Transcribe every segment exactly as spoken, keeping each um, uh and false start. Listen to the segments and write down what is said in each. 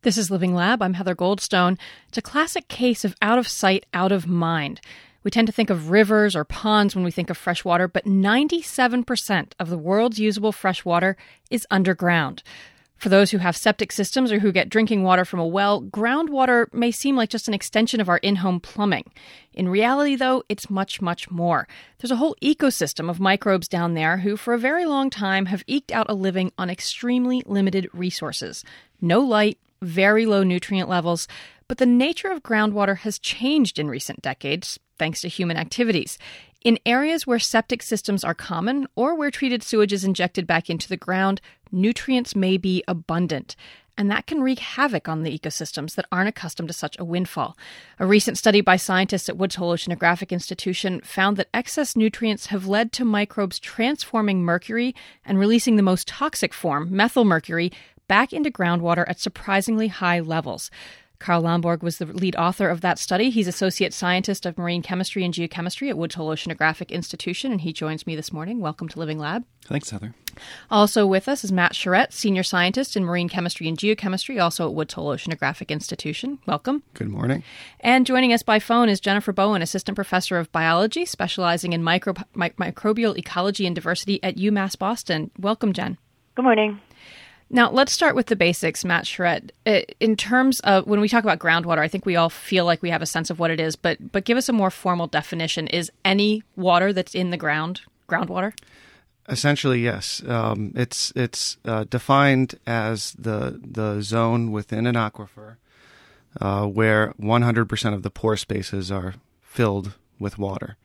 This is Living Lab. I'm Heather Goldstone. It's a classic case of out of sight, out of mind. We tend to think of rivers or ponds when we think of fresh water, but ninety-seven percent of the world's usable fresh water is underground. For those who have septic systems or who get drinking water from a well, groundwater may seem like just an extension of our in-home plumbing. In reality, though, it's much, much more. There's a whole ecosystem of microbes down there who, for a very long time, have eked out a living on extremely limited resources. No light, very low nutrient levels, but the nature of groundwater has changed in recent decades, thanks to human activities. In areas where septic systems are common or where treated sewage is injected back into the ground, nutrients may be abundant. And that can wreak havoc on the ecosystems that aren't accustomed to such a windfall. A recent study by scientists at Woods Hole Oceanographic Institution found that excess nutrients have led to microbes transforming mercury and releasing the most toxic form, methylmercury, back into groundwater at surprisingly high levels. Carl Lomborg was the lead author of that study. He's Associate Scientist of Marine Chemistry and Geochemistry at Woods Hole Oceanographic Institution, and he joins me this morning. Welcome to Living Lab. Thanks, Heather. Also with us is Matt Charette, Senior Scientist in Marine Chemistry and Geochemistry, also at Woods Hole Oceanographic Institution. Welcome. Good morning. And joining us by phone is Jennifer Bowen, Assistant Professor of Biology, specializing in micro- mi- microbial ecology and diversity at UMass Boston. Welcome, Jen. Good morning. Now, let's start with the basics, Matt Charette. In terms of when we talk about groundwater, I think we all feel like we have a sense of what it is, but but give us a more formal definition. Is any water that's in the ground groundwater? Essentially, yes. Um, it's it's uh, defined as the the zone within an aquifer uh, where one hundred percent of the pore spaces are filled with water.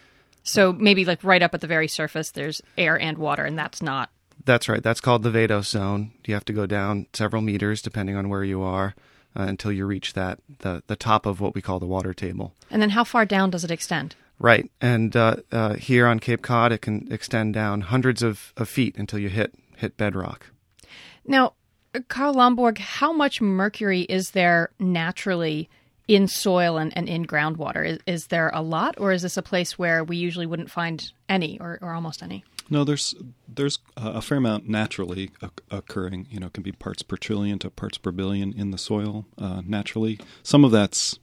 So maybe like right up at the very surface, there's air and water, and that's not. That's right. That's called the vadose zone. You have to go down several meters, depending on where you are, uh, until you reach that the, the top of what we call the water table. And then how far down does it extend? Right. And uh, uh, here on Cape Cod, it can extend down hundreds of, of feet until you hit hit bedrock. Now, Carl Lomborg, how much mercury is there naturally in soil and, and in groundwater? Is, is there a lot, or is this a place where we usually wouldn't find any or, or almost any? No, there's there's a fair amount naturally occurring. You know, it can be parts per trillion to parts per billion in the soil uh, naturally. Some of that's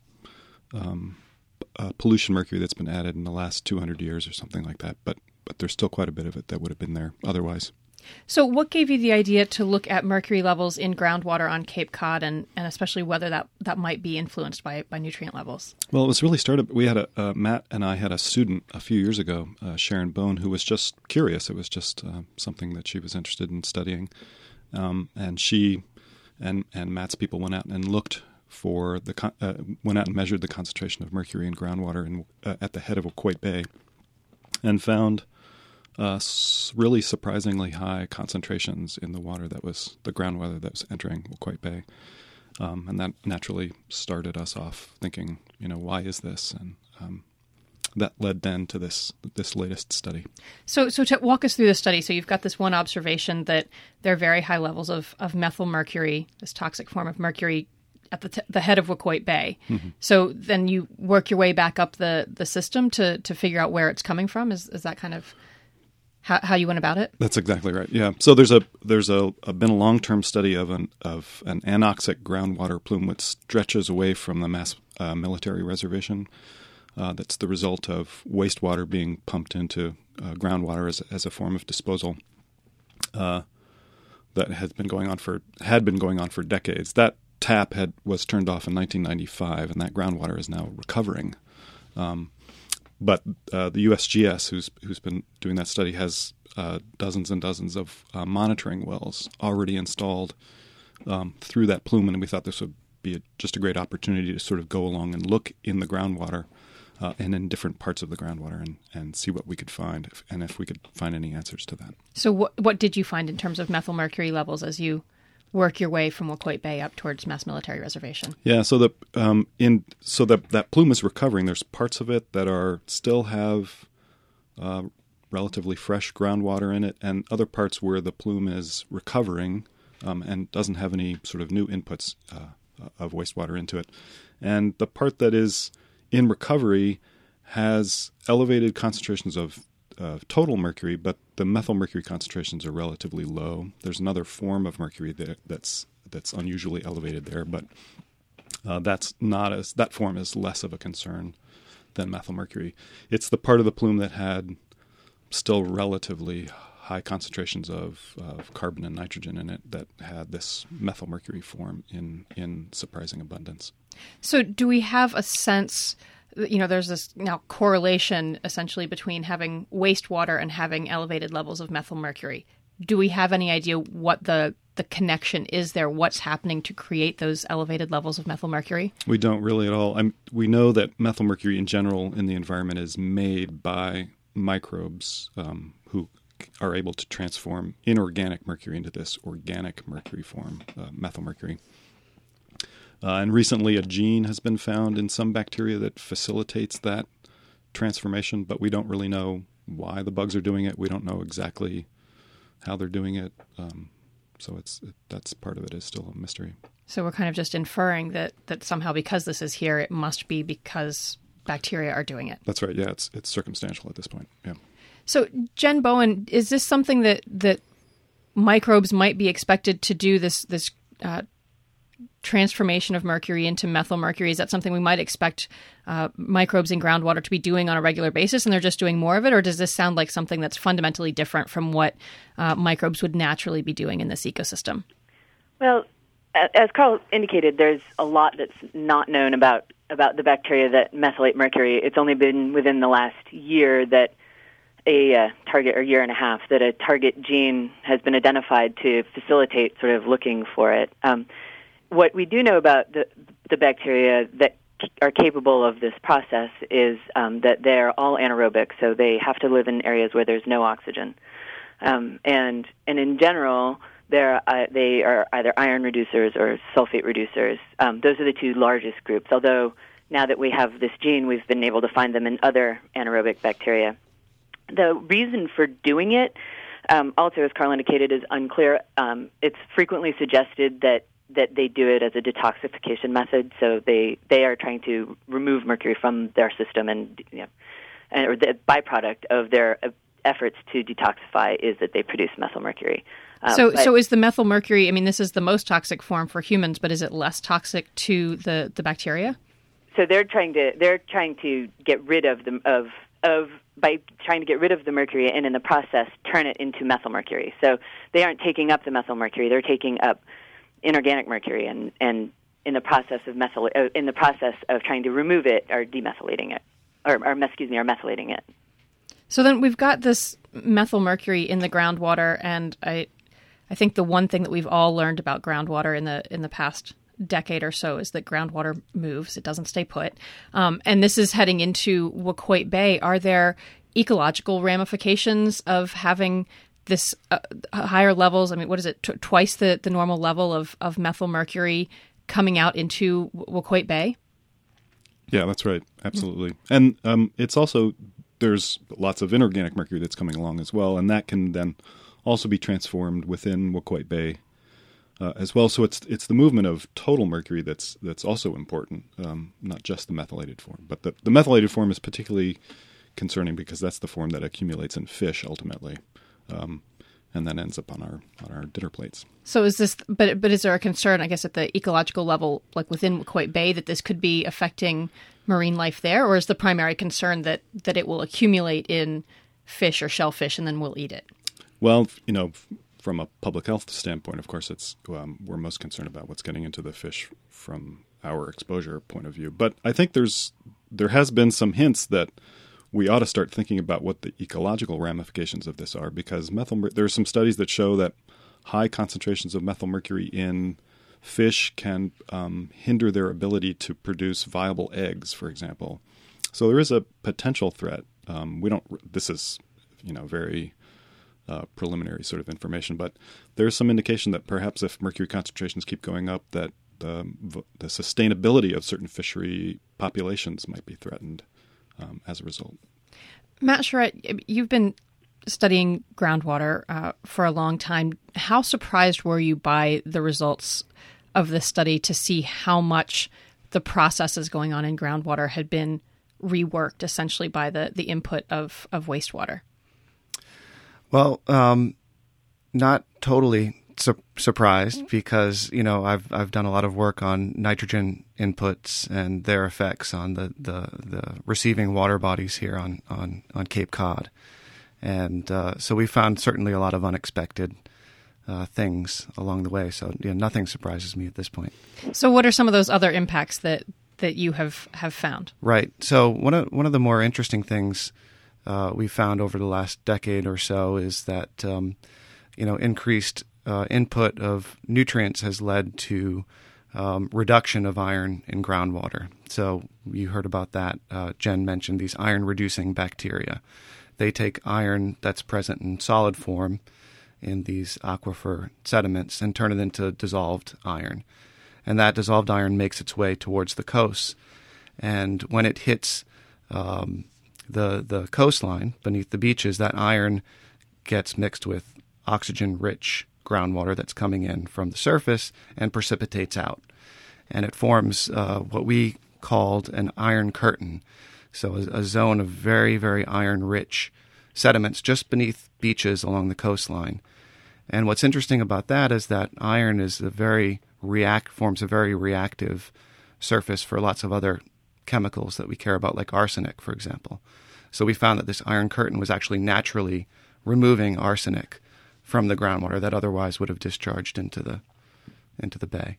um, uh, pollution mercury that's been added in the last two hundred years or something like that. But but there's still quite a bit of it that would have been there otherwise. So what gave you the idea to look at mercury levels in groundwater on Cape Cod, and, and especially whether that, that might be influenced by, by nutrient levels? Well, it was really started, we had a, uh, Matt and I had a student a few years ago, uh, Sharon Bone, who was just curious. It was just uh, something that she was interested in studying. Um, and she and, and Matt's people went out and looked for the, con- uh, went out and measured the concentration of mercury in groundwater in, uh, at the head of Waquoit Bay and found Uh, really surprisingly high concentrations in the water that was the groundwater that was entering Waquoit Bay, um, and that naturally started us off thinking, you know, why is this? And um, that led then to this this latest study. So, so to walk us through the study. So, you've got this one observation that there are very high levels of of methylmercury, this toxic form of mercury, at the t- the head of Waquoit Bay. Mm-hmm. So then you work your way back up the the system to to figure out where it's coming from. Is is that kind of How, how you went about it? That's exactly right. Yeah. So there's a there's a, a been a long term study of an of an anoxic groundwater plume which stretches away from the Mass uh, Military Reservation. Uh, that's the result of wastewater being pumped into uh, groundwater as as a form of disposal. Uh, that has been going on for had been going on for decades. That tap had was turned off in nineteen ninety-five, and that groundwater is now recovering. Um, But uh, the U S G S, who's who's been doing that study, has uh, dozens and dozens of uh, monitoring wells already installed um, through that plume, and we thought this would be a, just a great opportunity to sort of go along and look in the groundwater uh, and in different parts of the groundwater and, and see what we could find, if, and if we could find any answers to that. So what what did you find in terms of methylmercury levels as you work your way from Waquoit Bay up towards Mass Military Reservation? Yeah, so the um, in so that that plume is recovering. There's parts of it that are still have uh, relatively fresh groundwater in it, and other parts where the plume is recovering um, and doesn't have any sort of new inputs uh, of wastewater into it. And the part that is in recovery has elevated concentrations of uh, total mercury, but the methyl mercury concentrations are relatively low. There's another form of mercury that, that's that's unusually elevated there. But uh, that's not as that form is less of a concern than methylmercury. It's the part of the plume that had still relatively high concentrations of, of carbon and nitrogen in it that had this methylmercury form in, in surprising abundance. So do we have a sense, you know, there's this now correlation essentially between having wastewater and having elevated levels of methylmercury. Do we have any idea what the, the connection is there? What's happening to create those elevated levels of methylmercury? We don't really at all. I'm, we know that methylmercury in general in the environment is made by microbes um, who are able to transform inorganic mercury into this organic mercury form, uh, methylmercury. Uh, and recently a gene has been found in some bacteria that facilitates that transformation, but we don't really know why the bugs are doing it. We don't know exactly how they're doing it. Um, so it's it, that's part of it is still a mystery. So we're kind of just inferring that, that somehow because this is here, it must be because bacteria are doing it. That's right. Yeah, it's it's circumstantial at this point. Yeah. So, Jen Bowen, is this something that, that microbes might be expected to do, this this uh, transformation of mercury into methylmercury? Is that something we might expect uh, microbes in groundwater to be doing on a regular basis, and they're just doing more of it? Or does this sound like something that's fundamentally different from what uh, microbes would naturally be doing in this ecosystem? Well, as Carl indicated, there's a lot that's not known about, about the bacteria that methylate mercury. It's only been within the last year that a uh, target, or year and a half, that a target gene has been identified to facilitate sort of looking for it. Um, what we do know about the, the bacteria that c- are capable of this process is um, that they're all anaerobic, so they have to live in areas where there's no oxygen. Um, and and in general, they're, uh, they are either iron reducers or sulfate reducers. Um, those are the two largest groups, although now that we have this gene, we've been able to find them in other anaerobic bacteria. The reason for doing it, um, also, as Carl indicated, is unclear. Um, it's frequently suggested that, that they do it as a detoxification method, so they, they are trying to remove mercury from their system, and, you know, and or the byproduct of their efforts to detoxify is that they produce methylmercury. Um, so, but, so is the methylmercury? I mean, this is the most toxic form for humans, but is it less toxic to the, the bacteria? So they're trying to they're trying to get rid of the of of by trying to get rid of the mercury, and in the process turn it into methylmercury. So they aren't taking up the methylmercury; they're taking up inorganic mercury, and, and in the process of methyl uh, in the process of trying to remove it, are demethylating it, or, or excuse me, are methylating it. So then we've got this methylmercury in the groundwater, and I, I think the one thing that we've all learned about groundwater in the in the past decade or so is that groundwater moves; it doesn't stay put. Um, and this is heading into Waquoit Bay. Are there ecological ramifications of having this uh, higher levels? I mean, what is it? T- twice the, the normal level of of methylmercury coming out into Waquoit Bay? Yeah, that's right. Absolutely. And um, it's also, there's lots of inorganic mercury that's coming along as well, and that can then also be transformed within Waquoit Bay uh, as well. So it's it's the movement of total mercury that's that's also important, um, not just the methylated form. But the, the methylated form is particularly concerning because that's the form that accumulates in fish ultimately, um, and then ends up on our on our dinner plates. So is this? But but is there a concern, I guess, at the ecological level, like within Waquoit Bay, that this could be affecting marine life there, or is the primary concern that that it will accumulate in fish or shellfish and then we'll eat it? Well, you know, from a public health standpoint, of course, it's um, we're most concerned about what's getting into the fish from our exposure point of view. But I think there's there has been some hints that we ought to start thinking about what the ecological ramifications of this are, because methyl there are some studies that show that high concentrations of methylmercury in fish can um, hinder their ability to produce viable eggs, for example. So there is a potential threat. Um, we don't. This is, you know, very uh, preliminary sort of information, but there's some indication that perhaps if mercury concentrations keep going up, that the, the sustainability of certain fishery populations might be threatened um, as a result. Matt Charette, you've been studying groundwater uh, for a long time. How surprised were you by the results of this study to see how much the processes going on in groundwater had been reworked essentially by the, the input of, of wastewater? Well, um, not totally not su- surprised because, you know, I've I've done a lot of work on nitrogen inputs and their effects on the, the, the receiving water bodies here on, on, on Cape Cod. And uh, so we found certainly a lot of unexpected uh, things along the way. So yeah, nothing surprises me at this point. So what are some of those other impacts that, that you have, have found? Right. So one of, one of the more interesting things uh, we found over the last decade or so is that, um, you know, increased uh, input of nutrients has led to um, reduction of iron in groundwater. So you heard about that. Uh, Jen mentioned these iron-reducing bacteria. They take iron that's present in solid form in these aquifer sediments and turn it into dissolved iron. And that dissolved iron makes its way towards the coast. And when it hits um, the the coastline beneath the beaches, that iron gets mixed with oxygen-rich groundwater that's coming in from the surface and precipitates out. And it forms uh, what we called an iron curtain. So a, a zone of very, very iron-rich sediments just beneath beaches along the coastline. And what's interesting about that is that iron is a very react forms a very reactive surface for lots of other chemicals that we care about, like arsenic, for example. So we found that this iron curtain was actually naturally removing arsenic from the groundwater that otherwise would have discharged into the into the bay.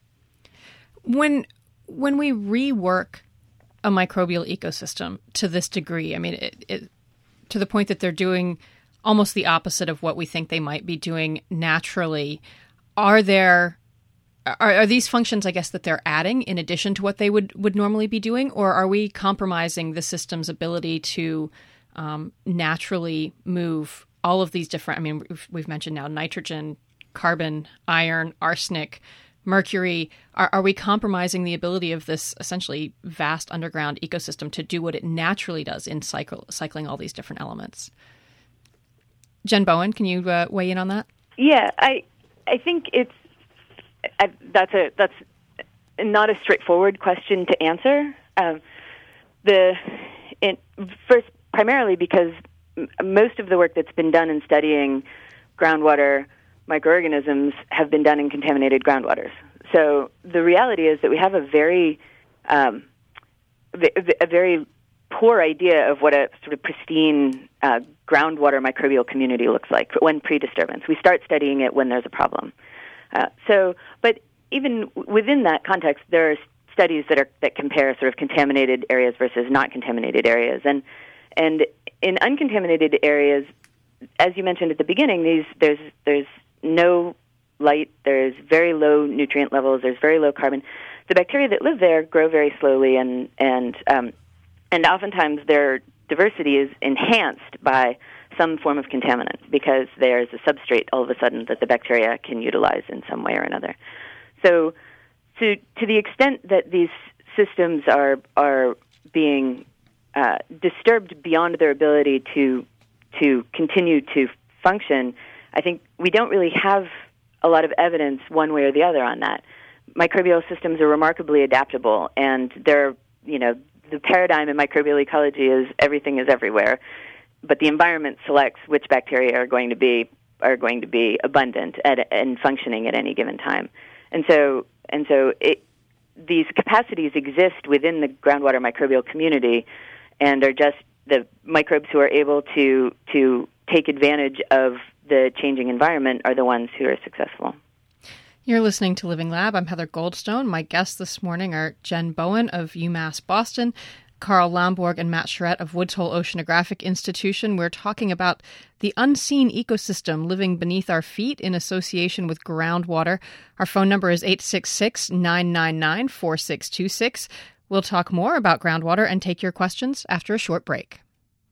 When when we rework a microbial ecosystem to this degree, I mean, it, it, to the point that they're doing almost the opposite of what we think they might be doing naturally, are there are, are these functions, I guess, that they're adding in addition to what they would, would normally be doing, or are we compromising the system's ability to um, naturally move all of these different, I mean, we've, we've mentioned now nitrogen, carbon, iron, arsenic, mercury. Are, are we compromising the ability of this essentially vast underground ecosystem to do what it naturally does in cycle, cycling all these different elements? Jen Bowen, can you uh, weigh in on that? Yeah, I I think it's I, that's a that's not a straightforward question to answer. Um, the in, first, primarily because most of the work that's been done in studying groundwater microorganisms have been done in contaminated groundwaters. So the reality is that we have a very, um, a very poor idea of what a sort of pristine uh, groundwater microbial community looks like when pre-disturbance. We start studying it when there's a problem. Uh, so, but even within that context, there are studies that are that compare sort of contaminated areas versus not contaminated areas, and and in uncontaminated areas, as you mentioned at the beginning, these there's there's no light, there's very low nutrient levels, there's very low carbon. The bacteria that live there grow very slowly, and and um, and oftentimes their diversity is enhanced by some form of contaminant because there's a substrate all of a sudden that the bacteria can utilize in some way or another. So, to to the extent that these systems are are being uh, disturbed beyond their ability to to continue to function, I think we don't really have a lot of evidence one way or the other on that. Microbial systems are remarkably adaptable, and they're, you know, the paradigm in microbial ecology is everything is everywhere, but the environment selects which bacteria are going to be are going to be abundant at, and functioning at any given time. And so and so it, these capacities exist within the groundwater microbial community, and are just the microbes who are able to to take advantage of the changing environment are the ones who are successful. You're listening to Living Lab. I'm Heather Goldstone. My guests this morning are Jen Bowen of UMass Boston, Carl Lomborg and Matt Charette of Woods Hole Oceanographic Institution. We're talking about the unseen ecosystem living beneath our feet in association with groundwater. Our phone number is eight six six, nine nine nine, four six two six. We'll talk more about groundwater and take your questions after a short break.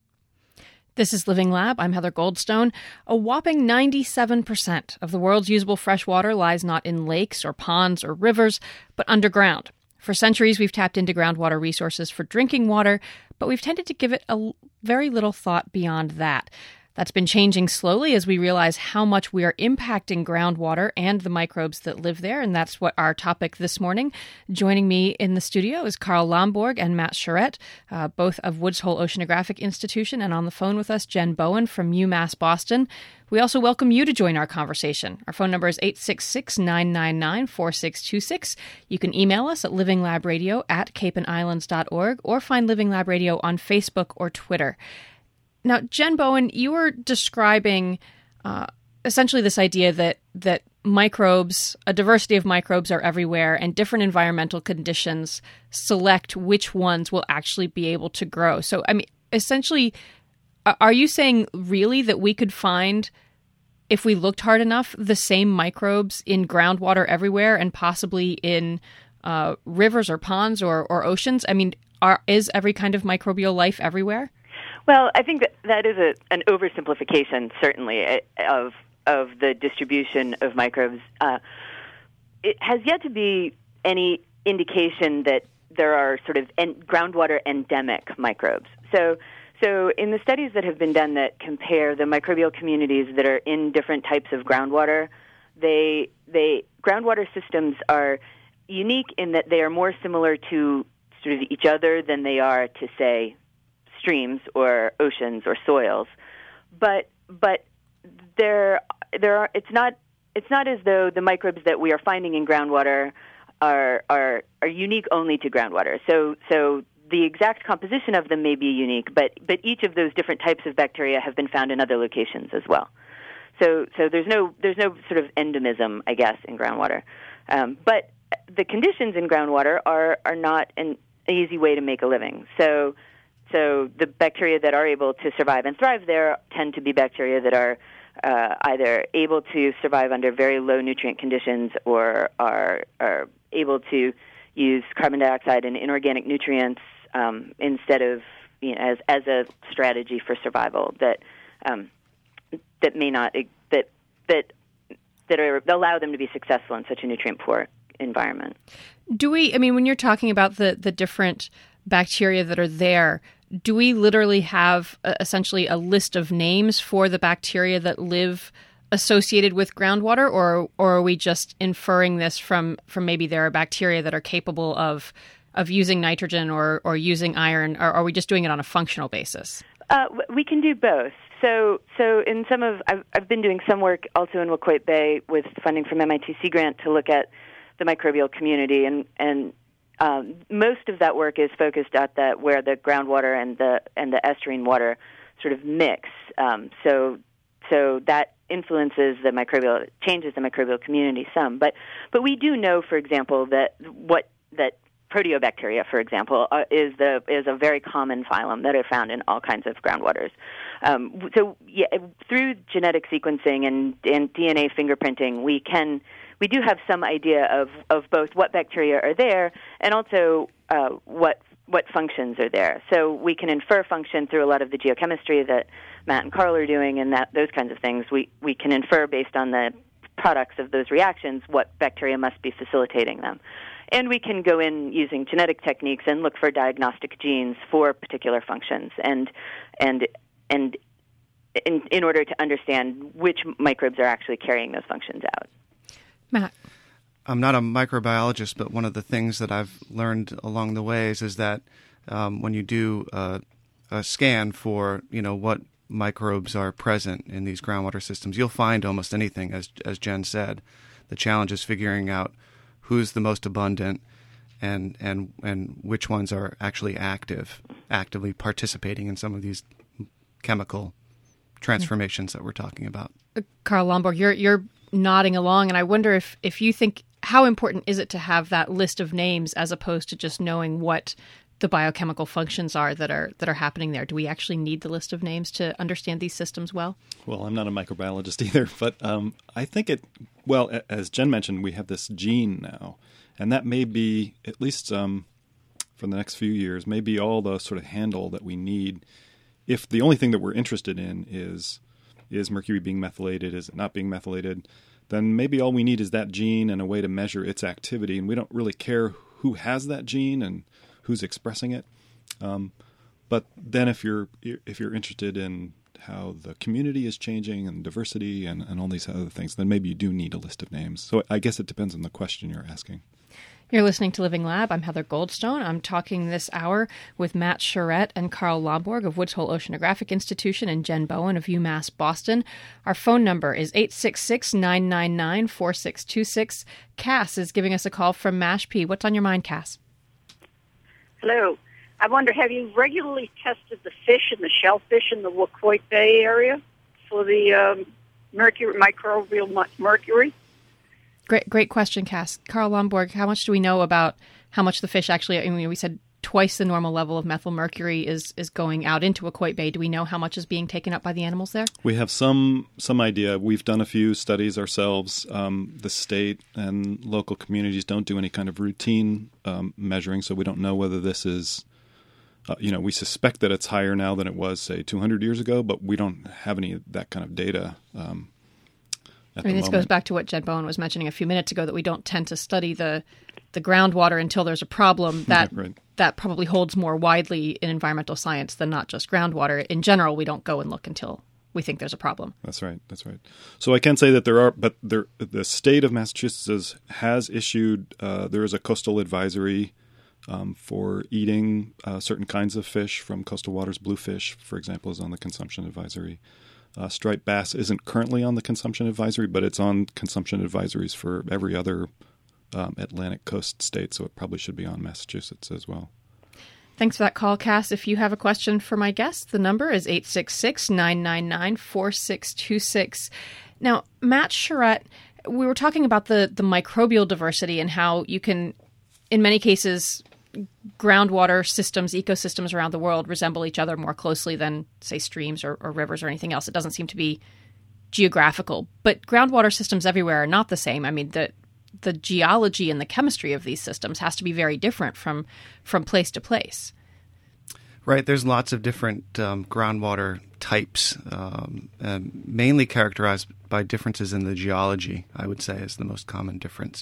This is Living Lab. I'm Heather Goldstone. A whopping ninety-seven percent of the world's usable fresh water lies not in lakes or ponds or rivers, but underground. For centuries, we've tapped into groundwater resources for drinking water, but we've tended to give it a very little thought beyond that. That's been changing slowly as we realize how much we are impacting groundwater and the microbes that live there, and that's what our topic this morning. Joining me in the studio is Carl Lomborg and Matt Charette, uh, both of Woods Hole Oceanographic Institution, and on the phone with us, Jen Bowen from UMass Boston. We also welcome you to join our conversation. Our phone number is eight six six, nine nine nine, four six two six. You can email us at livinglab.radio at cape and islands dot org or find Living Lab Radio on Facebook or Twitter. Now, Jen Bowen, you were describing uh, essentially this idea that that microbes, a diversity of microbes are everywhere, and different environmental conditions select which ones will actually be able to grow. So, I mean, essentially, are you saying really that we could find, if we looked hard enough, the same microbes in groundwater everywhere and possibly in uh, rivers or ponds or, or oceans? I mean, are, is every kind of microbial life everywhere? Well, I think that that is a, an oversimplification, certainly, of of the distribution of microbes. Uh, it has yet to be any indication that there are sort of en- groundwater endemic microbes. So, so in the studies that have been done that compare the microbial communities that are in different types of groundwater, they they groundwater systems are unique in that they are more similar to sort of each other than they are to, say, streams or oceans or soils. But but there there are it's not it's not as though the microbes that we are finding in groundwater are are are unique only to groundwater. So so the exact composition of them may be unique, but but each of those different types of bacteria have been found in other locations as well. So so there's no there's no sort of endemism, I guess, in groundwater. Um, but the conditions in groundwater are are not an easy way to make a living. So So the bacteria that are able to survive and thrive there tend to be bacteria that are uh, either able to survive under very low nutrient conditions or are, are able to use carbon dioxide and inorganic nutrients um, instead of, you know, as as a strategy for survival that um, that may not that that that are, allow them to be successful in such a nutrient poor environment. Do we? I mean, when you're talking about the the different bacteria that are there, do we literally have uh, essentially a list of names for the bacteria that live associated with groundwater, or or are we just inferring this from, from maybe there are bacteria that are capable of of using nitrogen or, or using iron, or are we just doing it on a functional basis? Uh, we can do both. So so in some of I've, I've been doing some work also in Waquoit Bay with funding from M I T Sea Grant to look at the microbial community, and and Um, most of that work is focused at the where the groundwater and the and the estuarine water sort of mix. Um, so so that influences the microbial changes the microbial community some. But but we do know, for example, that what that proteobacteria, for example, uh, is the is a very common phylum that are found in all kinds of groundwaters. Um, so yeah, through genetic sequencing and, and D N A fingerprinting, we can. We do have some idea of, of both what bacteria are there and also uh, what what functions are there. So we can infer function through a lot of the geochemistry that Matt and Carl are doing, and that those kinds of things. We we can infer based on the products of those reactions what bacteria must be facilitating them. And we can go in using genetic techniques and look for diagnostic genes for particular functions, and and and in, in order to understand which microbes are actually carrying those functions out. Matt? I'm not a microbiologist, but one of the things that I've learned along the ways is that um, when you do uh, a scan for, you know, what microbes are present in these groundwater systems, you'll find almost anything, as as Jen said. The challenge is figuring out who's the most abundant and and and which ones are actually active, actively participating in some of these chemical transformations that we're talking about. Carl Lomborg, you're you're nodding along, and I wonder if, if you think, how important is it to have that list of names as opposed to just knowing what the biochemical functions are that are that are happening there? Do we actually need the list of names to understand these systems well? Well, I'm not a microbiologist either, but um, I think it, well, as Jen mentioned, we have this gene now, and that may be, at least um, for the next few years, may be all the sort of handle that we need. If the only thing that we're interested in is is mercury being methylated, is it not being methylated, then maybe all we need is that gene and a way to measure its activity, and we don't really care who has that gene and who's expressing it. Um, but then if you're if you're interested in how the community is changing and diversity and, and all these other things, then maybe you do need a list of names. So I guess it depends on the question you're asking. You're listening to Living Lab. I'm Heather Goldstone. I'm talking this hour with Matt Charette and Carl Lomborg of Woods Hole Oceanographic Institution and Jen Bowen of UMass Boston. Our phone number is eight six six, nine nine nine, four six two six. Cass is giving us a call from Mashpee. What's on your mind, Cass? Hello. I wonder, have you regularly tested the fish and the shellfish in the Wacoit Bay area for the um, mercury, microbial mercury? Great, great question, Cass. Carl Lomborg, how much do we know about how much the fish actually? I mean, we said twice the normal level of methyl mercury is is going out into Wacoit Bay. Do we know how much is being taken up by the animals there? We have some some idea. We've done a few studies ourselves. Um, the state and local communities don't do any kind of routine um, measuring, so we don't know whether this is. Uh, you know, we suspect that it's higher now than it was, say, two hundred years ago, but we don't have any of that kind of data. Um, I mean, this moment. goes back to what Jen Bowen was mentioning a few minutes ago, that we don't tend to study the the groundwater until there's a problem. That right. that probably holds more widely in environmental science than not just groundwater. In general, we don't go and look until we think there's a problem. That's right. That's right. So I can say that there are, but there, the state of Massachusetts has issued, uh, there is a coastal advisory um, for eating uh, certain kinds of fish from coastal waters. Bluefish, for example, is on the consumption advisory. Uh, striped bass isn't currently on the consumption advisory, but it's on consumption advisories for every other um, Atlantic coast state, so it probably should be on Massachusetts as well. Thanks for that call, Cass. If you have a question for my guest, the number is eight six six, nine nine nine, four six two six. Now, Matt Charette, we were talking about the, the microbial diversity and how you can, in many cases, groundwater systems, ecosystems around the world resemble each other more closely than, say, streams or, or rivers or anything else. It doesn't seem to be geographical. But groundwater systems everywhere are not the same. I mean, the the geology and the chemistry of these systems has to be very different from from place to place. Right. There's lots of different um, groundwater types, um, and mainly characterized by differences in the geology, I would say, is the most common difference.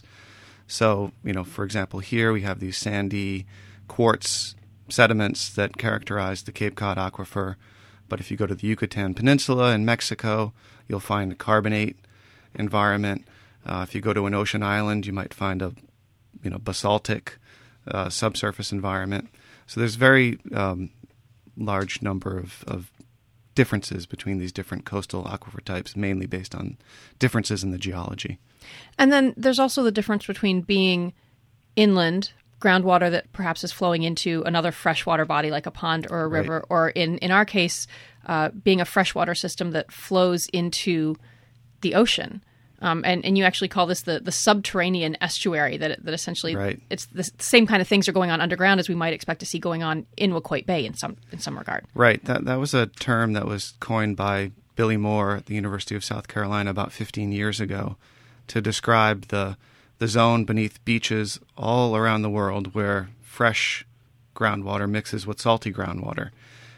So, you know, for example, here we have these sandy quartz sediments that characterize the Cape Cod aquifer. But if you go to the Yucatan Peninsula in Mexico, you'll find a carbonate environment. Uh, if you go to an ocean island, you might find a, you know, basaltic uh, subsurface environment. So there's very um, large number of, of differences between these different coastal aquifer types, mainly based on differences in the geology. And then there's also the difference between being inland, groundwater that perhaps is flowing into another freshwater body like a pond or a river, right. or in, in our case, uh, being a freshwater system that flows into the ocean. Um, and, and you actually call this the, the subterranean estuary, that that essentially right. it's the same kind of things are going on underground as we might expect to see going on in Wacoit Bay in some in some regard. Right. That that was a term that was coined by Billy Moore at the University of South Carolina about fifteen years ago to describe the the zone beneath beaches all around the world where fresh groundwater mixes with salty groundwater.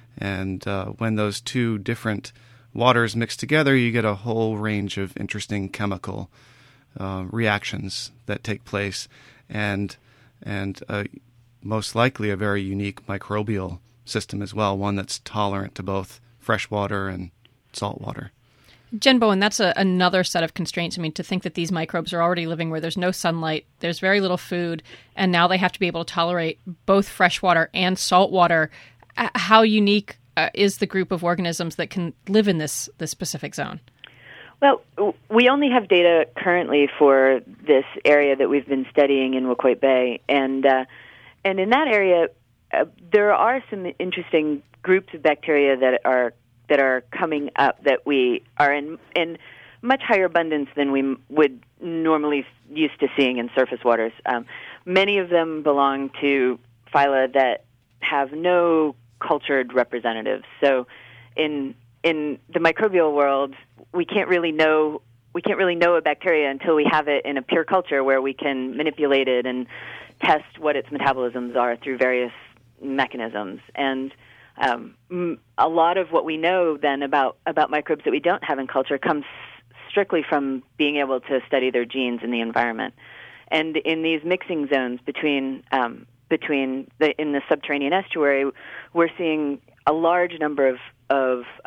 And uh, when those two different waters mix together, you get a whole range of interesting chemical uh, reactions that take place, and and uh, most likely a very unique microbial system as well, one that's tolerant to both fresh water and salt water. Jen Bowen, that's a, another set of constraints. I mean, to think that these microbes are already living where there's no sunlight, there's very little food, and now they have to be able to tolerate both fresh water and salt water. Uh, how unique uh, is the group of organisms that can live in this, this specific zone? Well, we only have data currently for this area that we've been studying in Wacoit Bay, and uh, and in that area, uh, there are some interesting groups of bacteria that are that are coming up that we are in in much higher abundance than we would normally used to seeing in surface waters. Um, many of them belong to phyla that have no cultured representatives. So, in in the microbial world, we can't really know we can't really know a bacteria until we have it in a pure culture where we can manipulate it and test what its metabolisms are through various mechanisms. And um, a lot of what we know then about, about microbes that we don't have in culture comes strictly from being able to study their genes in the environment. And in these mixing zones between um, between the in the subterranean estuary, we're seeing a large number of of uh,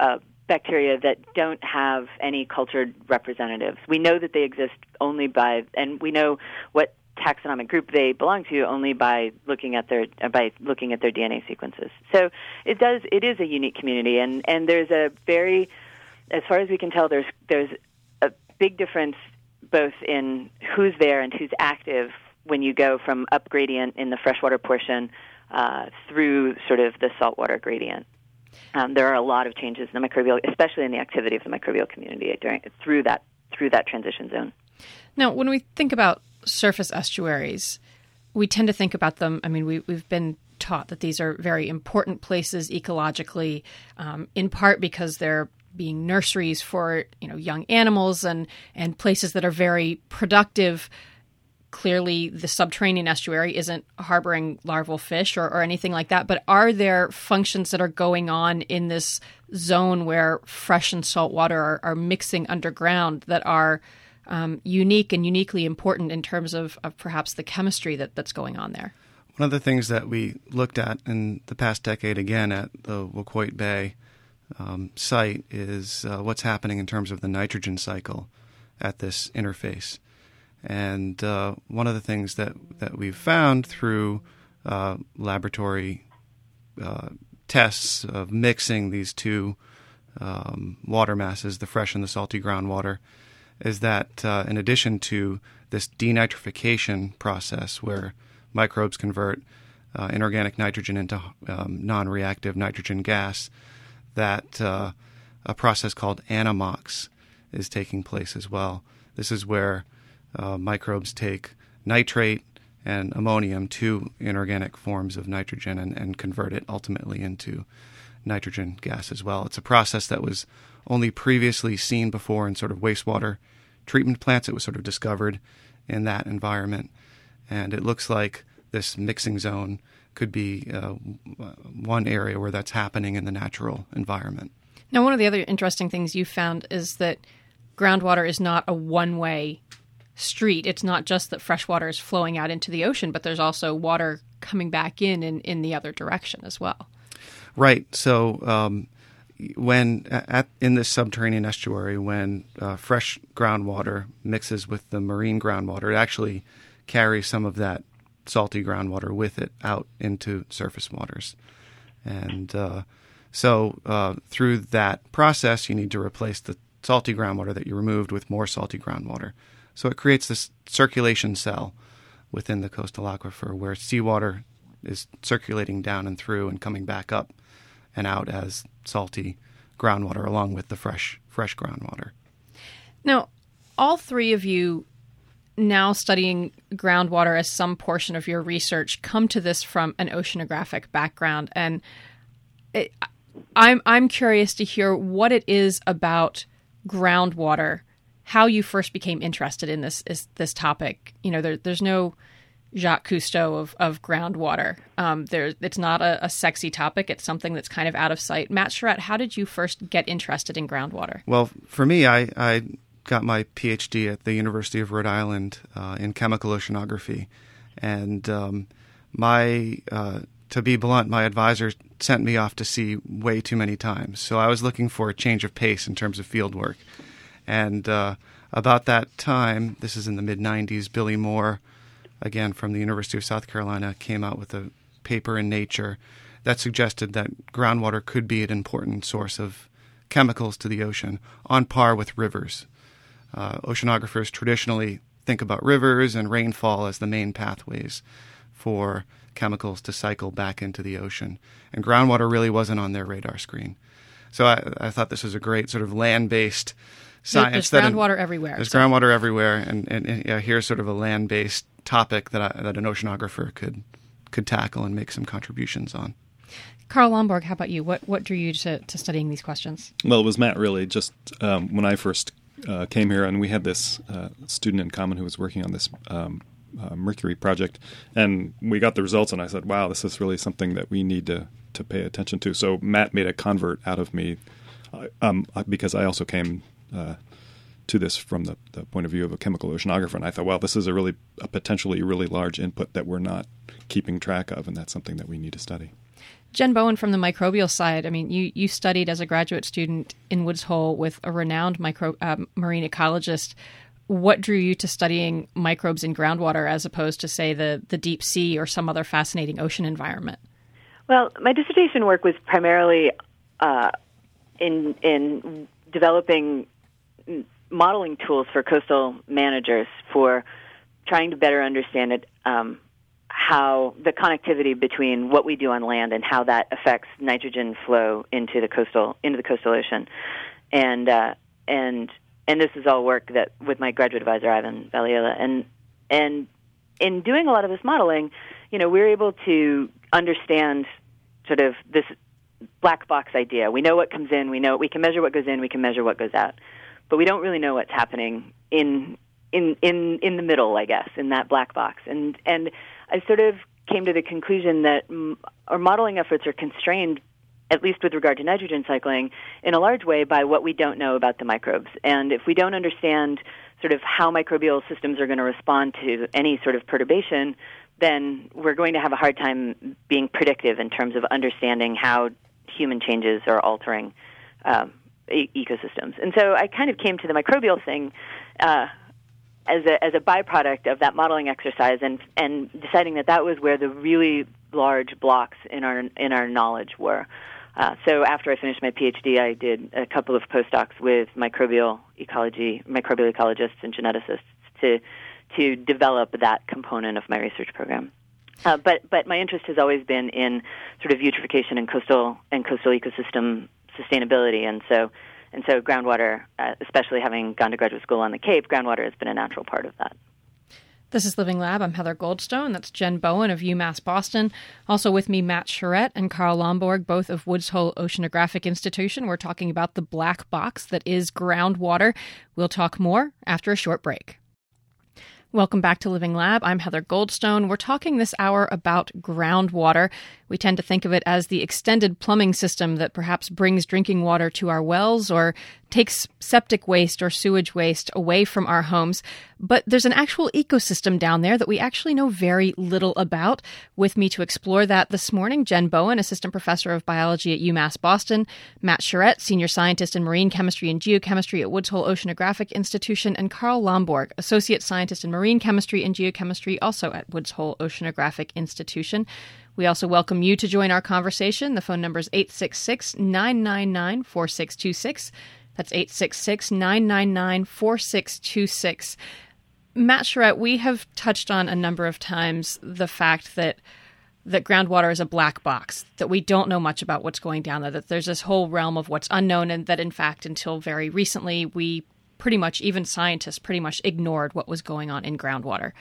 bacteria that don't have any cultured representatives. We know that they exist only by, and we know what taxonomic group they belong to only by looking at their by looking at their D N A sequences. So it does it is a unique community, and, and there's a very, as far as we can tell, there's there's a big difference both in who's there and who's active when you go from up gradient in the freshwater portion uh, through sort of the saltwater gradient. Um, there are a lot of changes in the microbial, especially in the activity of the microbial community during through that through that transition zone. Now, when we think about surface estuaries, we tend to think about them, I mean, we, we've been taught that these are very important places ecologically, um, in part because they're being nurseries for, you know, young animals and, and places that are very productive. Clearly, the subterranean estuary isn't harboring larval fish or, or anything like that, but are there functions that are going on in this zone where fresh and salt water are, are mixing underground that are Um, unique and uniquely important in terms of, of perhaps the chemistry that, that's going on there? One of the things that we looked at in the past decade, again, at the Waquoit Bay um, site is uh, what's happening in terms of the nitrogen cycle at this interface. And uh, one of the things that, that we've found through uh, laboratory uh, tests of mixing these two um, water masses, the fresh and the salty groundwater, is that uh, in addition to this denitrification process where microbes convert uh, inorganic nitrogen into um, non-reactive nitrogen gas, that uh, a process called anammox is taking place as well. This is where uh, microbes take nitrate and ammonium, two inorganic forms of nitrogen, and, and convert it ultimately into nitrogen gas as well. It's a process that was only previously seen before in sort of wastewater treatment plants. It was sort of discovered in that environment. And it looks like this mixing zone could be uh, one area where that's happening in the natural environment. Now, one of the other interesting things you found is that groundwater is not a one-way street. It's not just that fresh water is flowing out into the ocean, but there's also water coming back in in, in the other direction as well. Right. So um, when at in this subterranean estuary, when uh, fresh groundwater mixes with the marine groundwater, it actually carries some of that salty groundwater with it out into surface waters. And uh, so uh, through that process, you need to replace the salty groundwater that you removed with more salty groundwater. So it creates this circulation cell within the coastal aquifer where seawater is circulating down and through and coming back up and out as salty groundwater along with the fresh fresh groundwater. Now, all three of you now studying groundwater as some portion of your research come to this from an oceanographic background, and it, I'm I'm curious to hear what it is about groundwater, how you first became interested in this is this topic. You know, there, there's no Jacques Cousteau of, of groundwater. Um, there, it's not a, a sexy topic. It's something that's kind of out of sight. Matt Charette, how did you first get interested in groundwater? Well, for me, I, I got my P H D at the University of Rhode Island uh, in chemical oceanography. And um, my, uh, to be blunt, my advisor sent me off to sea way too many times. So I was looking for a change of pace in terms of field work. And uh, about that time, this is in the mid nineties, Billy Moore, again from the University of South Carolina, came out with a paper in Nature that suggested that groundwater could be an important source of chemicals to the ocean, on par with rivers. Uh, oceanographers traditionally think about rivers and rainfall as the main pathways for chemicals to cycle back into the ocean. And groundwater really wasn't on their radar screen. So I, I thought this was a great sort of land-based science. There's groundwater everywhere. There's so. groundwater everywhere, and, and, and yeah, here's sort of a land-based topic that I, that an oceanographer could could tackle and make some contributions on. Carl Lomborg, how about you? What what drew you to, to studying these questions? Well, it was Matt, really. Just um, when I first uh, came here, and we had this uh, student in common who was working on this um, uh, Mercury project, and we got the results, and I said, wow, this is really something that we need to, to pay attention to. So Matt made a convert out of me uh, um, because I also came uh, to this from the, the point of view of a chemical oceanographer, and I thought, well, this is a really a potentially really large input that we're not keeping track of, and that's something that we need to study. Jen Bowen, from the microbial side, I mean, you, you studied as a graduate student in Woods Hole with a renowned micro, uh, marine ecologist. What drew you to studying microbes in groundwater as opposed to, say, the, the deep sea or some other fascinating ocean environment? Well, my dissertation work was primarily uh, in in developing modeling tools for coastal managers for trying to better understand it, um, how the connectivity between what we do on land and how that affects nitrogen flow into the coastal into the coastal ocean, and uh, and and this is all work that with my graduate advisor Ivan Valiela, and and in doing a lot of this modeling, you know, we're able to understand sort of this black box idea. We know what comes in, we know we can measure what goes in, we can measure what goes out, but we don't really know what's happening in in in in the middle, I guess, in that black box, and and I sort of came to the conclusion that m- our modeling efforts are constrained, at least with regard to nitrogen cycling, in a large way by what we don't know about the microbes. And if we don't understand sort of how microbial systems are going to respond to any sort of perturbation, then we're going to have a hard time being predictive in terms of understanding how human changes are altering um, e- ecosystems. And so I kind of came to the microbial thing uh, as a as a byproduct of that modeling exercise, and and deciding that that was where the really large blocks in our in our knowledge were. Uh, so after I finished my PhD, I did a couple of postdocs with microbial ecology, microbial ecologists and geneticists to to develop that component of my research program. Uh, but but my interest has always been in sort of eutrophication and coastal and coastal ecosystem sustainability, and so. And so groundwater, uh, especially having gone to graduate school on the Cape, groundwater has been a natural part of that. This is Living Lab. I'm Heather Goldstone. That's Jen Bowen of UMass Boston. Also with me, Matt Charette and Carl Lomborg, both of Woods Hole Oceanographic Institution. We're talking about the black box that is groundwater. We'll talk more after a short break. Welcome back to Living Lab. I'm Heather Goldstone. We're talking this hour about groundwater. We tend to think of it as the extended plumbing system that perhaps brings drinking water to our wells or takes septic waste or sewage waste away from our homes. But there's an actual ecosystem down there that we actually know very little about. With me to explore that this morning, Jen Bowen, Assistant Professor of Biology at UMass Boston, Matt Charette, Senior Scientist in Marine Chemistry and Geochemistry at Woods Hole Oceanographic Institution, and Carl Lomborg, Associate Scientist in Marine Chemistry and Geochemistry, also at Woods Hole Oceanographic Institution. We also welcome you to join our conversation. The phone number is eight six six, nine nine nine, four six two six. That's eight six six, nine nine nine, four six two six. Matt Charette, we have touched on a number of times the fact that that groundwater is a black box, that we don't know much about what's going down there, that there's this whole realm of what's unknown, and that, in fact, until very recently, we pretty much, even scientists, pretty much ignored what was going on in groundwater.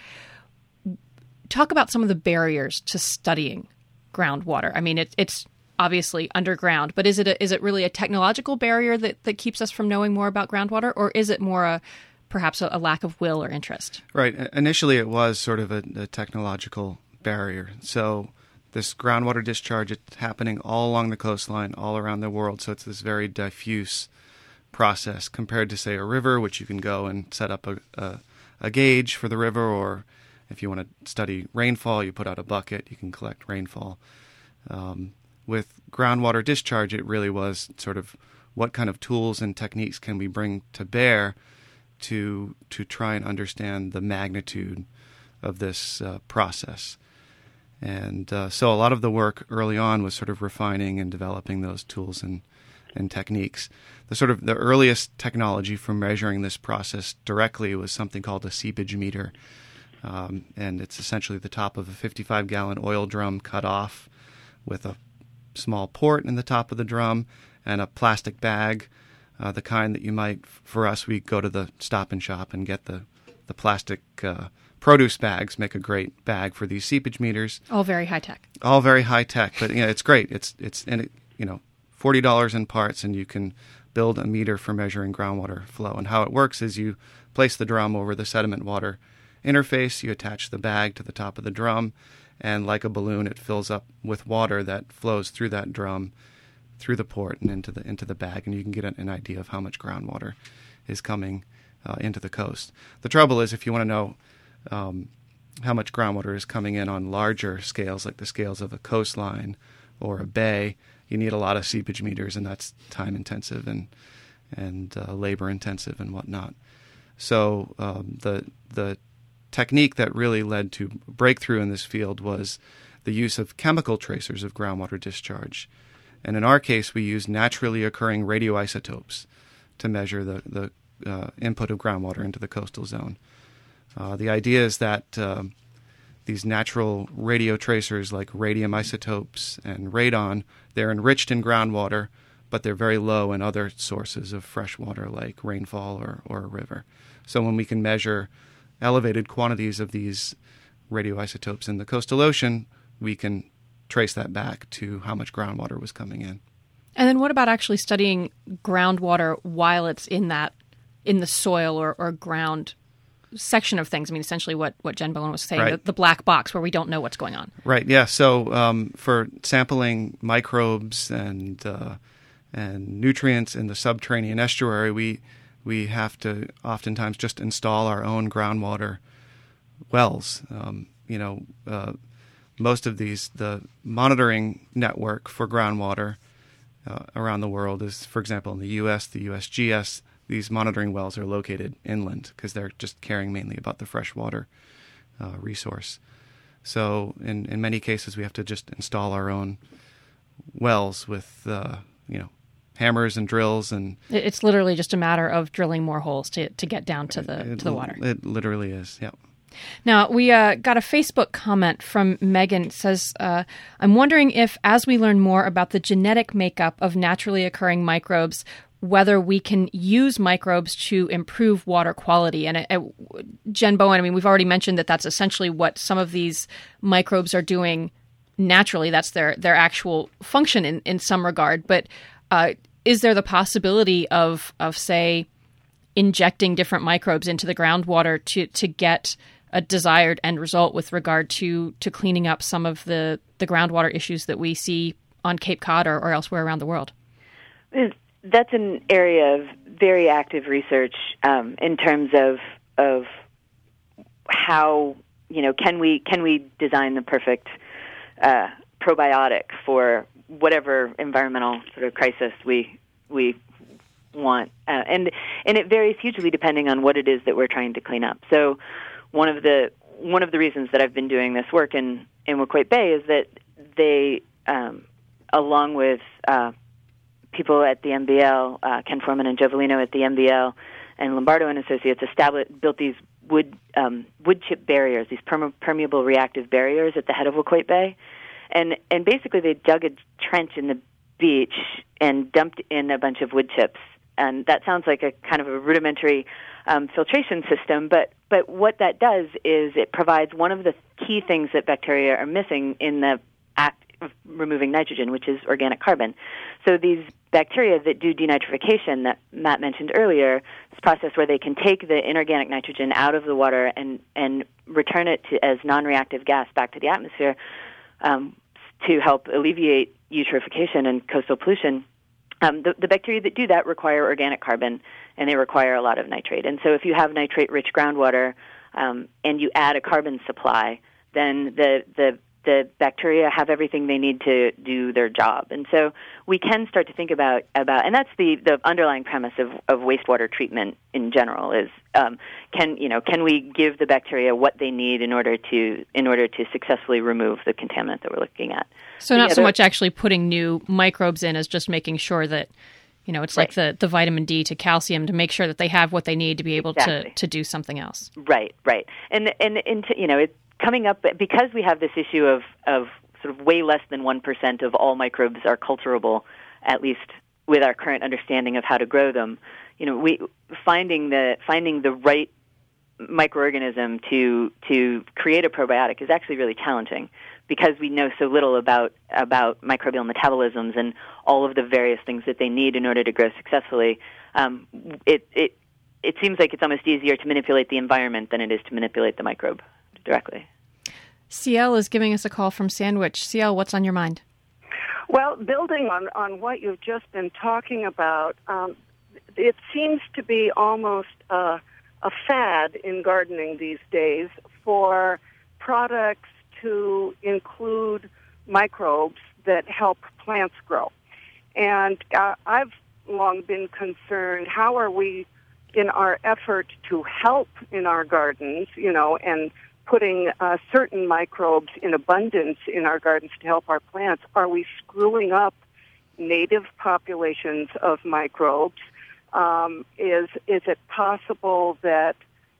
Talk about some of the barriers to studying groundwater. I mean, it, it's obviously underground, but is it a, is it really a technological barrier that, that keeps us from knowing more about groundwater, or is it more a perhaps a, a lack of will or interest? Right. Initially, it was sort of a, a technological barrier. So this groundwater discharge, it's happening all along the coastline, all around the world. So it's this very diffuse process compared to, say, a river, which you can go and set up a, a, a gauge for the river, or if you want to study rainfall, you put out a bucket, you can collect rainfall. Um, with groundwater discharge, it really was sort of what kind of tools and techniques can we bring to bear to to try and understand the magnitude of this uh, process. And uh, so a lot of the work early on was sort of refining and developing those tools and, and techniques. The sort of the earliest technology for measuring this process directly was something called a seepage meter. Um, and it's essentially the top of a fifty-five gallon oil drum cut off with a small port in the top of the drum and a plastic bag, uh, the kind that you might, for us, we go to the Stop and Shop and get the, the plastic uh, produce bags, make a great bag for these seepage meters. All very high tech. All very high tech, but you know, it's great. It's, it's and it, you know, forty dollars in parts, and you can build a meter for measuring groundwater flow. And how it works is you place the drum over the sediment water interface, you attach the bag to the top of the drum, and like a balloon, it fills up with water that flows through that drum, through the port, and into the into the bag, and you can get an idea of how much groundwater is coming uh, into the coast. The trouble is, if you want to know um, how much groundwater is coming in on larger scales, like the scales of a coastline or a bay, you need a lot of seepage meters, and that's time intensive and and uh, labor intensive and whatnot. So um, the the technique that really led to breakthrough in this field was the use of chemical tracers of groundwater discharge. And in our case, we use naturally occurring radioisotopes to measure the, the uh, input of groundwater into the coastal zone. Uh, the idea is that uh, these natural radio tracers like radium isotopes and radon, they're enriched in groundwater, but they're very low in other sources of fresh water like rainfall or, or a river. So when we can measure elevated quantities of these radioisotopes in the coastal ocean, we can trace that back to how much groundwater was coming in. And then what about actually studying groundwater while it's in that, in the soil or, or ground section of things? I mean, essentially what, what Jen Bowen was saying, right. the, the black box where we don't know what's going on. Right, yeah. So um, for sampling microbes and uh, and nutrients in the subterranean estuary, we we have to oftentimes just install our own groundwater wells. Um, you know, uh, most of these, the monitoring network for groundwater uh, around the world is, for example, in the U S, the U S G S, these monitoring wells are located inland because they're just caring mainly about the freshwater uh, resource. So in, in many cases, we have to just install our own wells with, uh, you know, hammers and drills. And it's literally just a matter of drilling more holes to, to get down to the it, to the water. It literally is, yeah. Now, we uh, got a Facebook comment from Megan. It says, uh, I'm wondering if, as we learn more about the genetic makeup of naturally occurring microbes, whether we can use microbes to improve water quality. And uh, Jen Bowen, I mean, we've already mentioned that that's essentially what some of these microbes are doing naturally. That's their, their actual function in, in some regard. But uh, is there the possibility of, of, say, injecting different microbes into the groundwater to, to get a desired end result with regard to, to cleaning up some of the, the groundwater issues that we see on Cape Cod or, or elsewhere around the world? That's an area of very active research um, in terms of of how, you know, can we can we design the perfect uh, probiotic for whatever environmental sort of crisis we we want, uh, and and it varies hugely depending on what it is that we're trying to clean up. So one of the one of the reasons that I've been doing this work in in Waquoit Bay is that they, um, along with uh, people at the M B L, uh, Ken Foreman and Joe Volino at the M B L, and Lombardo and Associates established built these wood um, wood chip barriers, these perme- permeable reactive barriers at the head of Waquoit Bay, and and basically they dug a trench in the beach and dumped in a bunch of wood chips. And that sounds like a kind of a rudimentary um, filtration system, but but what that does is it provides one of the key things that bacteria are missing in the act of removing nitrogen, which is organic carbon. So these bacteria that do denitrification that Matt mentioned earlier, this process where they can take the inorganic nitrogen out of the water and, and return it to, as non-reactive gas back to the atmosphere um, to help alleviate eutrophication and coastal pollution. Um, the, the bacteria that do that require organic carbon, and they require a lot of nitrate. And so if you have nitrate-rich groundwater um, and you add a carbon supply, then the, the the bacteria have everything they need to do their job. And so we can start to think about, about and that's the, the underlying premise of, of wastewater treatment in general is um, can you know can we give the bacteria what they need in order to in order to successfully remove the contaminant that we're looking at. So not so much actually putting new microbes in as just making sure that, you know, it's right. like the, the vitamin D to calcium to make sure that they have what they need to be able exactly. to, to do something else. Right, right. And, and, and to, you know, it's coming up, because we have this issue of, of sort of way less than one percent of all microbes are culturable, at least with our current understanding of how to grow them, you know, we finding the finding the right microorganism to to create a probiotic is actually really challenging because we know so little about about microbial metabolisms and all of the various things that they need in order to grow successfully. Um, it it it seems like it's almost easier to manipulate the environment than it is to manipulate the microbe directly. C L is giving us a call from Sandwich. C L, what's on your mind? Well, building on, on what you've just been talking about, um, it seems to be almost uh, a fad in gardening these days for products to include microbes that help plants grow. And uh, I've long been concerned, how are we, in our effort to help in our gardens, you know, and putting uh, certain microbes in abundance in our gardens to help our plants, are we screwing up native populations of microbes? Um, is is it possible that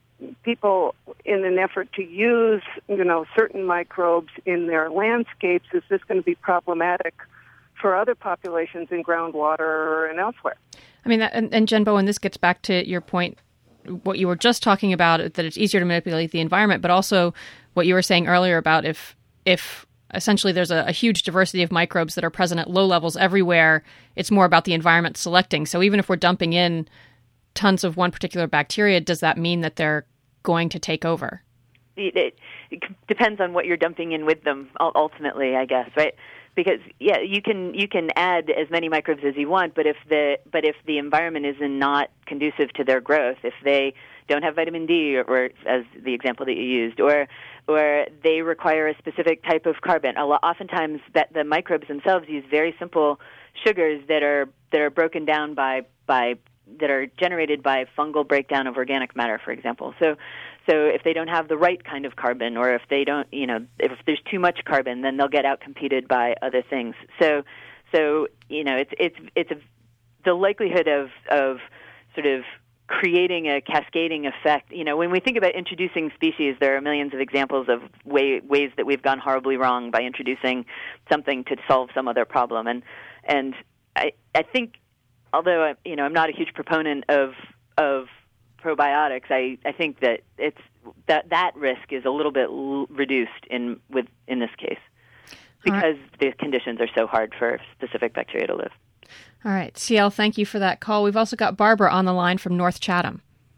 people, in an effort to use, you know, certain microbes in their landscapes, is this going to be problematic for other populations in groundwater and elsewhere? I mean, that, and, and Jen Bowen, this gets back to your point, what you were just talking about, that it's easier to manipulate the environment, but also what you were saying earlier about if if essentially there's a, a huge diversity of microbes that are present at low levels everywhere, it's more about the environment selecting. So even if we're dumping in tons of one particular bacteria, does that mean that they're going to take over? It, it depends on what you're dumping in with them, ultimately, I guess, right? Because yeah, you can you can add as many microbes as you want, but if the but if the environment is not conducive to their growth, if they don't have vitamin D, or, or as the example that you used, or or they require a specific type of carbon, a lot, oftentimes that the microbes themselves use very simple sugars that are that are broken down by by that are generated by fungal breakdown of organic matter, for example. So. So if they don't have the right kind of carbon, or if they don't, you know, if there's too much carbon, then they'll get outcompeted by other things. So, so you know, it's it's it's a, the likelihood of of sort of creating a cascading effect. You know, when we think about introducing species, there are millions of examples of way, ways that we've gone horribly wrong by introducing something to solve some other problem. And and I I think, although I, you know, I'm not a huge proponent of of probiotics, I, I think that it's that that risk is a little bit l- reduced in with in this case because right. the conditions are so hard for specific bacteria to live. All right, C L, thank you for that call. We've also got Barbara on the line from North Chatham.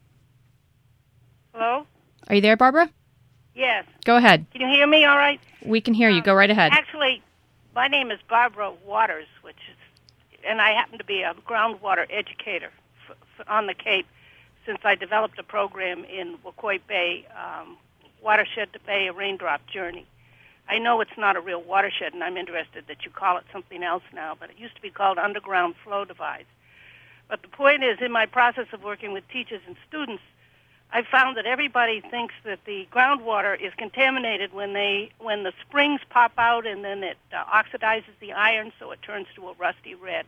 Hello? Are you there, Barbara? Yes. Go ahead. Can you hear me all right? We can hear you. Go right ahead. Actually, my name is Barbara Waters, which is, and I happen to be a groundwater educator f- f- on the Cape, since I developed a program in Wacoit Bay, um, Watershed to Bay, a raindrop journey. I know it's not a real watershed, and I'm interested that you call it something else now, but it used to be called underground flow divides. But the point is, in my process of working with teachers and students, I found that everybody thinks that the groundwater is contaminated when they when the springs pop out, and then it uh, oxidizes the iron, so it turns to a rusty red.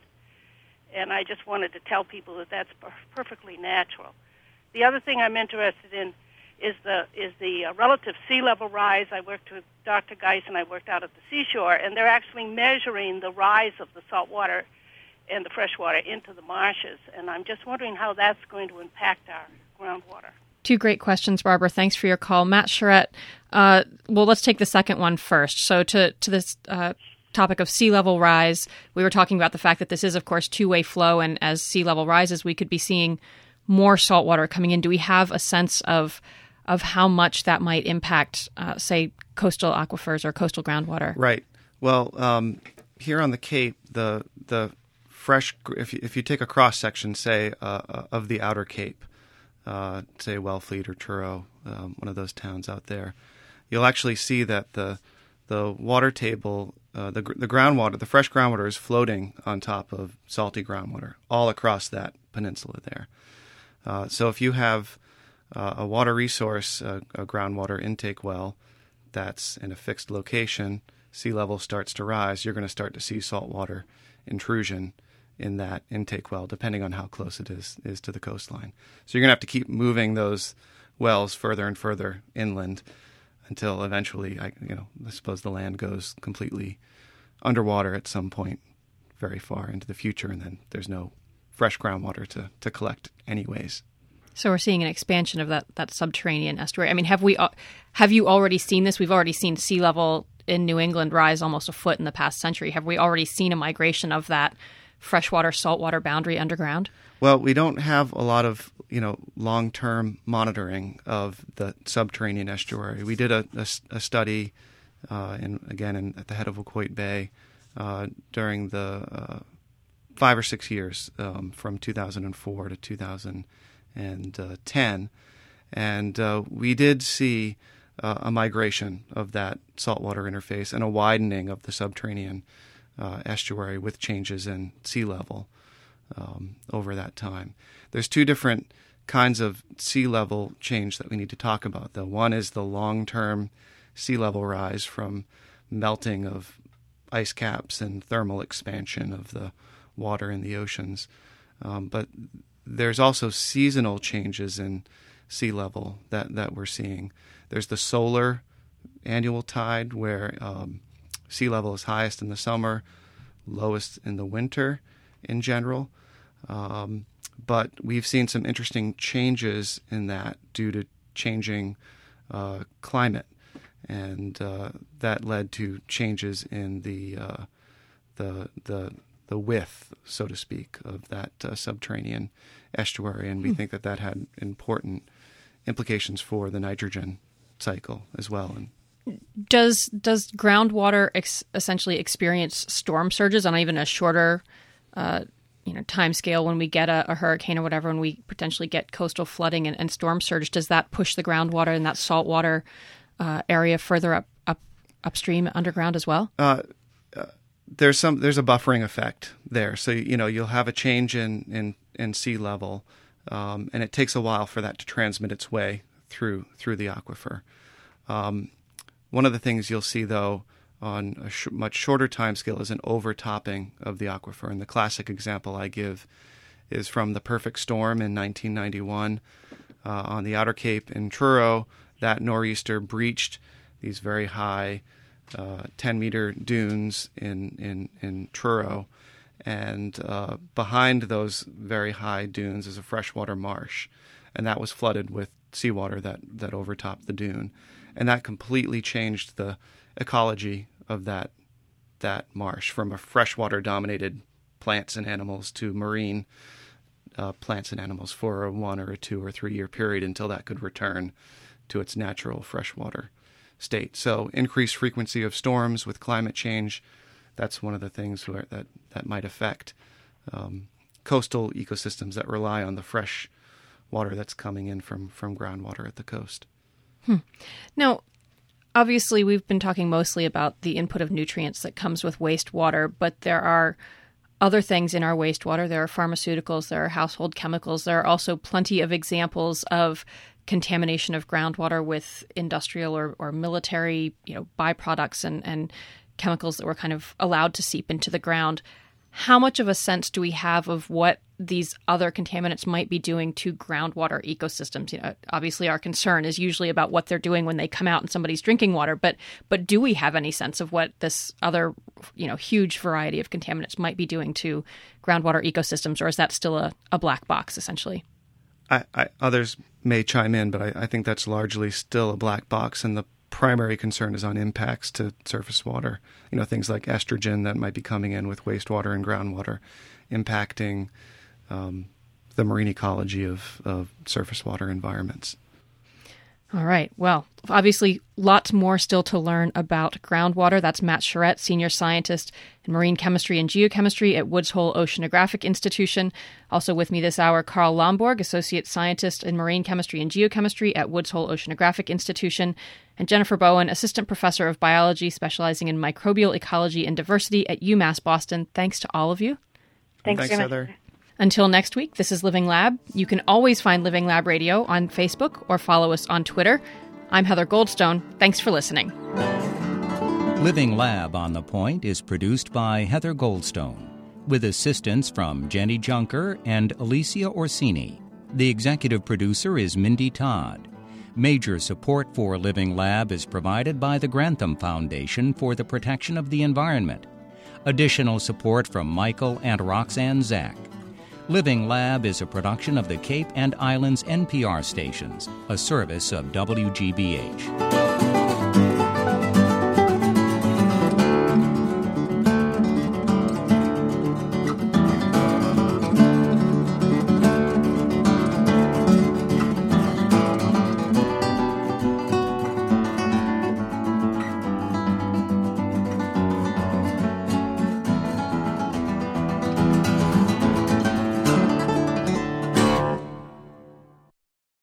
And I just wanted to tell people that that's per- perfectly natural. The other thing I'm interested in is the is the uh, relative sea level rise. I worked with Doctor Geis, and I worked out at the seashore, and they're actually measuring the rise of the salt water and the fresh water into the marshes. And I'm just wondering how that's going to impact our groundwater. Two great questions, Barbara. Thanks for your call. Matt Charette, uh, well, let's take the second one first. So to, to this uh, topic of sea level rise, we were talking about the fact that this is, of course, two-way flow, and as sea level rises, we could be seeing more salt water coming in. Do we have a sense of of how much that might impact, uh, say, coastal aquifers or coastal groundwater? Right. Well, um, here on the Cape, the the fresh, if you, if you take a cross section, say, uh, of the outer Cape, uh, say Wellfleet or Truro, um, one of those towns out there, you'll actually see that the the water table, uh, the the groundwater, the fresh groundwater is floating on top of salty groundwater all across that peninsula there. Uh, so if you have uh, a water resource, uh, a groundwater intake well, that's in a fixed location, sea level starts to rise, you're going to start to see saltwater intrusion in that intake well, depending on how close it is is to the coastline. So you're going to have to keep moving those wells further and further inland until eventually, I, you know, I suppose the land goes completely underwater at some point very far into the future, and then there's no fresh groundwater to, to collect anyways. So we're seeing an expansion of that, that subterranean estuary. I mean, have we uh, have you already seen this? We've already seen sea level in New England rise almost a foot in the past century. Have we already seen a migration of that freshwater saltwater boundary underground? Well, we don't have a lot of, you know, long-term monitoring of the subterranean estuary. We did a, a, a study, uh, in, again, in, at the head of Wacoit Bay uh, during the uh, five or six years um, from two thousand four to two thousand ten, and uh, we did see uh, a migration of that saltwater interface and a widening of the subterranean uh, estuary with changes in sea level um, over that time. There's two different kinds of sea level change that we need to talk about, though. One is the long-term sea level rise from melting of ice caps and thermal expansion of the water in the oceans. Um, but there's also seasonal changes in sea level that, that we're seeing. There's the solar annual tide, where um, sea level is highest in the summer, lowest in the winter in general. Um, but we've seen some interesting changes in that due to changing uh, climate. And uh, that led to changes in the uh, the the the width, so to speak, of that uh, subterranean estuary, and we mm. think that that had important implications for the nitrogen cycle as well. And does does groundwater ex- essentially experience storm surges on even a shorter, uh, you know, time scale when we get a, a hurricane or whatever, when we potentially get coastal flooding and, and storm surge? Does that push the groundwater in that saltwater Uh, area further up, up upstream underground as well? Uh, uh, there's some there's a buffering effect there. So you know you'll have a change in in, in sea level, um, and it takes a while for that to transmit its way through through the aquifer. Um, one of the things you'll see though on a sh- much shorter time scale is an overtopping of the aquifer. And the classic example I give is from the perfect storm in nineteen ninety-one uh, on the Outer Cape in Truro. That nor'easter breached these very high uh, ten-meter dunes in, in, in Truro, and uh, behind those very high dunes is a freshwater marsh, and that was flooded with seawater that, that overtopped the dune. And that completely changed the ecology of that that marsh from a freshwater-dominated plants and animals to marine uh, plants and animals for a one or a two or three-year period until that could return to its natural freshwater state. So increased frequency of storms with climate change, that's one of the things where, that, that might affect um, coastal ecosystems that rely on the fresh water that's coming in from, from groundwater at the coast. Hmm. Now, obviously, we've been talking mostly about the input of nutrients that comes with wastewater, but there are other things in our wastewater. There are pharmaceuticals, there are household chemicals. There are also plenty of examples of contamination of groundwater with industrial or, or military, you know, byproducts and, and chemicals that were kind of allowed to seep into the ground. How much of a sense do we have of what these other contaminants might be doing to groundwater ecosystems? You know, obviously our concern is usually about what they're doing when they come out in somebody's drinking water, but but do we have any sense of what this other, you know, huge variety of contaminants might be doing to groundwater ecosystems, or is that still a, a black box essentially? I, I, others may chime in, but I, I think that's largely still a black box, and the primary concern is on impacts to surface water. You know, things like estrogen that might be coming in with wastewater and groundwater, impacting um, the marine ecology of, of surface water environments. All right. Well, obviously, lots more still to learn about groundwater. That's Matt Charette, Senior Scientist in Marine Chemistry and Geochemistry at Woods Hole Oceanographic Institution. Also with me this hour, Carl Lomborg, Associate Scientist in Marine Chemistry and Geochemistry at Woods Hole Oceanographic Institution, and Jennifer Bowen, Assistant Professor of Biology, specializing in microbial ecology and diversity at UMass Boston. Thanks to all of you. Thanks, Thanks very Heather. much. Until next week, this is Living Lab. You can always find Living Lab Radio on Facebook or follow us on Twitter. I'm Heather Goldstone. Thanks for listening. Living Lab on the Point is produced by Heather Goldstone, with assistance from Jenny Junker and Alicia Orsini. The executive producer is Mindy Todd. Major support for Living Lab is provided by the Grantham Foundation for the Protection of the Environment. Additional support from Michael and Roxanne Zach. Living Lab is a production of the Cape and Islands N P R stations, a service of W G B H.